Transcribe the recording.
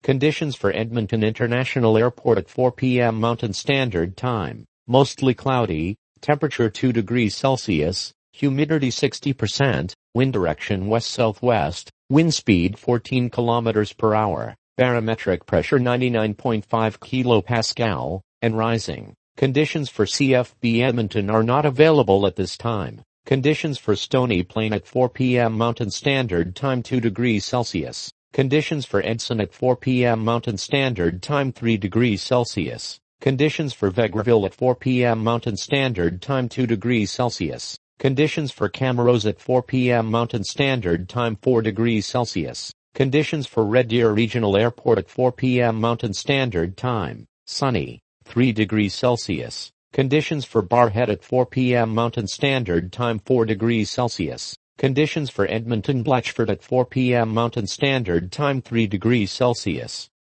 Conditions for Edmonton International Airport at 4 p.m. Mountain Standard Time. Mostly cloudy, temperature 2 degrees Celsius, humidity 60%, wind direction west-southwest, wind speed 14 kilometers per hour, barometric pressure 99.5 kilopascal, and rising. Conditions for CFB Edmonton are not available at this time. Conditions for Stony Plain at 4 p.m. Mountain Standard Time 2 degrees Celsius. Conditions for Edson at 4 p.m. Mountain Standard Time 3 degrees Celsius. Conditions for Vegreville at 4 p.m. Mountain Standard Time 2 degrees Celsius. Conditions for Camrose at 4 p.m. Mountain Standard Time 4 degrees Celsius. Conditions for Red Deer Regional Airport at 4 p.m. Mountain Standard Time. Sunny, 3 degrees Celsius. Conditions for Barrhead at 4 p.m. Mountain Standard Time 4 degrees Celsius. Conditions for Edmonton Blatchford at 4 p.m. Mountain Standard Time 3 degrees Celsius.